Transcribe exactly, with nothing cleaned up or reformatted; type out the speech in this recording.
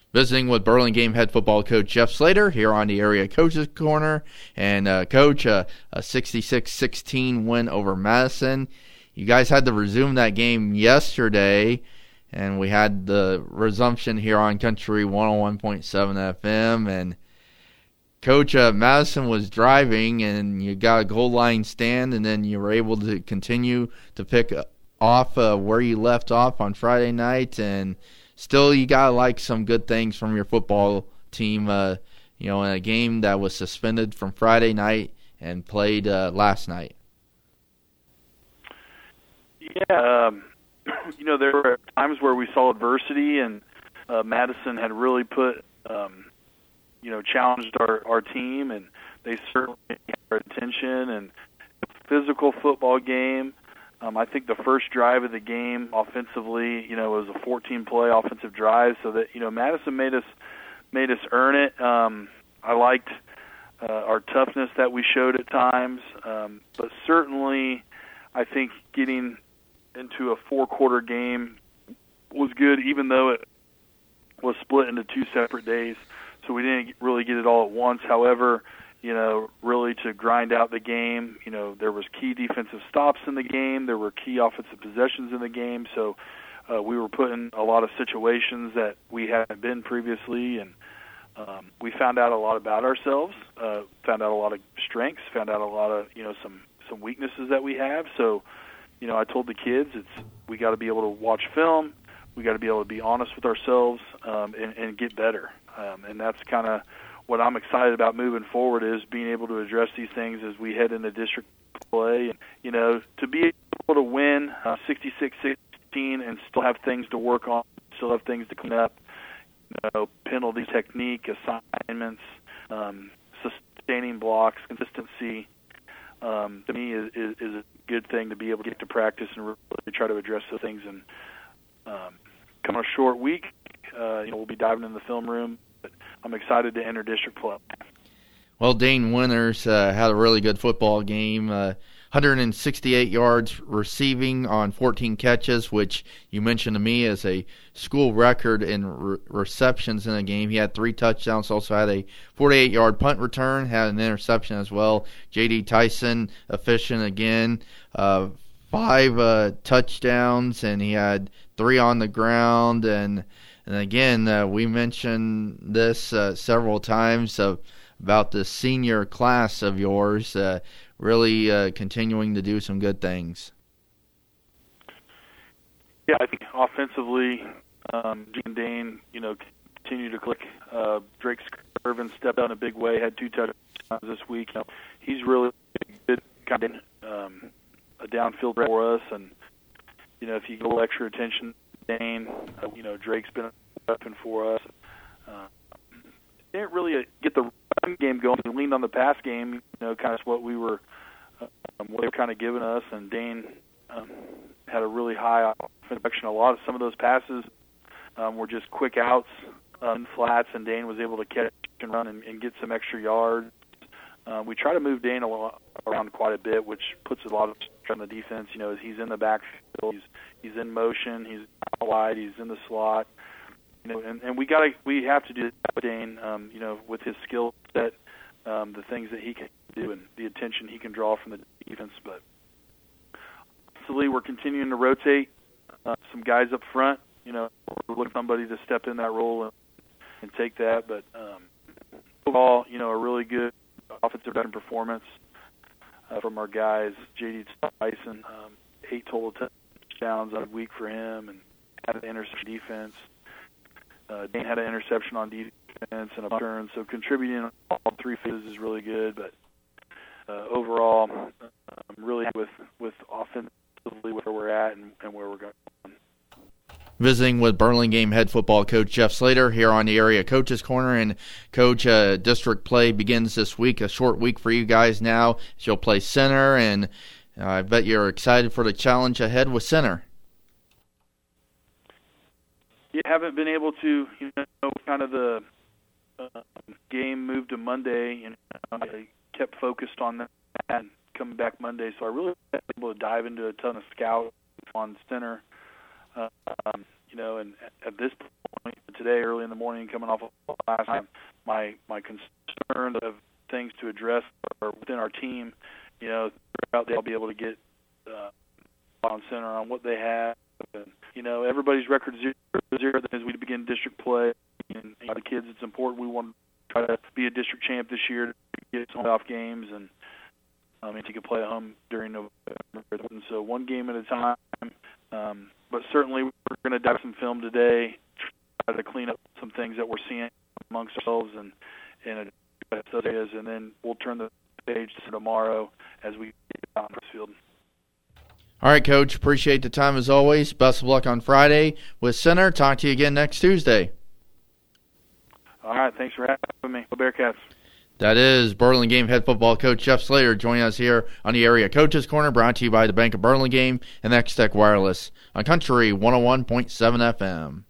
Visiting with Burlingame head football coach Jeff Slater here on the Area Coaches Corner. And, uh, Coach, uh, a sixty-six sixteen win over Madison. You guys had to resume that game yesterday, and we had the resumption here on Country one oh one point seven F M. And, Coach, uh, Madison was driving, and you got a goal line stand, and then you were able to continue to pick off uh, where you left off on Friday night. And still, you got to like some good things from your football team, uh, you know, in a game that was suspended from Friday night and played uh, last night. Yeah, um, you know, there were times where we saw adversity, and uh, Madison had really put, um, you know, challenged our, our team, and they certainly had our attention. And physical football game. Um, I think the first drive of the game offensively, you know, was a fourteen-play offensive drive, so that, you know, Madison made us made us earn it. Um, I liked uh, our toughness that we showed at times, um, but certainly I think getting into a four-quarter game was good, even though it was split into two separate days, so we didn't really get it all at once. However, you know, really to grind out the game. You know, there was key defensive stops in the game. There were key offensive possessions in the game. So uh, we were put in a lot of situations that we hadn't been previously, and um, we found out a lot about ourselves, uh, found out a lot of strengths, found out a lot of, you know, some, some weaknesses that we have. So, you know, I told the kids, it's we got to be able to watch film. We got to be able to be honest with ourselves um, and, and get better. Um, and that's kind of what I'm excited about moving forward, is being able to address these things as we head into district play. And, you know, to be able to win uh, sixty-six sixteen and still have things to work on, still have things to clean up, you know, penalty technique, assignments, um, sustaining blocks, consistency, um, to me is, is, is a good thing to be able to get to practice and really try to address those things. And um, come on a short week, uh, you know, we'll be diving in the film room. But I'm excited to enter district play. Well, Dane Winters uh, had a really good football game. Uh, one hundred sixty-eight yards receiving on fourteen catches, which you mentioned to me as a school record in re- receptions in a game. He had three touchdowns, also had a forty-eight-yard punt return, had an interception as well. J D Tyson, efficient again, uh, five uh, touchdowns, and he had three on the ground. And And again, uh, we mentioned this uh, several times uh, about the senior class of yours uh, really uh, continuing to do some good things. Yeah, I think offensively, um, G and Dane, you know, continue to click. Uh, Drake Skirvin stepped out in a big way, had two touchdowns this week. You know, he's really good, kind of um, a downfield threat for us, and you know, if you get a little extra attention, Dane, uh, you know, Drake's been a weapon for us. Uh, didn't really uh, get the run game going. We leaned on the pass game, you know, kind of what we were, uh, what they were kind of giving us. And Dane um, had a really high production. A lot of some of those passes um, were just quick outs uh, in flats, and Dane was able to catch and run and, and get some extra yards. Uh, we try to move Dane a lot, around quite a bit, which puts a lot of stress on the defense. You know, as he's in the backfield, he's he's in motion, he's out wide, he's in the slot. You know, and, and we got to we have to do that with Dane. Um, you know, with his skill set, um, the things that he can do, and the attention he can draw from the defense. But obviously, we're continuing to rotate uh, some guys up front. You know, we're looking for somebody to step in that role and, and take that. But um, overall, you know, a really good offensive performance uh, from our guys. J D Tyson, um, eight total touchdowns on a week for him, and had an interception defense. Uh, Dane had an interception on defense and a return, so contributing on all three phases is really good. But uh, overall, I'm really happy with with offensively where we're at and, and where we're going. Visiting with Burlingame head football coach Jeff Slater here on the Area Coaches Corner. And, Coach, uh, district play begins this week, a short week for you guys now. You'll play center, and uh, I bet you're excited for the challenge ahead with center. You haven't been able to, you know, kind of the uh, game moved to Monday, and I kept focused on that and coming back Monday, so I really was able to dive into a ton of scout on center. Um, you know, and at this point today, early in the morning, coming off of last time, my my concern of things to address are within our team. You know, throughout the, I'll be able to get uh, on center on what they have. And, you know, everybody's record zero zero as we begin district play. And you know, the kids, it's important. We want to try to be a district champ this year to get some playoff games, and I mean, you can play at home during November. And so one game at a time. Um, but certainly we're going to dive some film today, try to clean up some things that we're seeing amongst ourselves and and those areas, and then we'll turn the page to tomorrow as we get out in the field. All right, Coach. Appreciate the time as always. Best of luck on Friday with Center. Talk to you again next Tuesday. All right. Thanks for having me. Go Bearcats. That is Burlingame head football coach Jeff Slater joining us here on the Area Coaches Corner, brought to you by the Bank of Burlingame and X-Tech Wireless on Country one oh one point seven F M.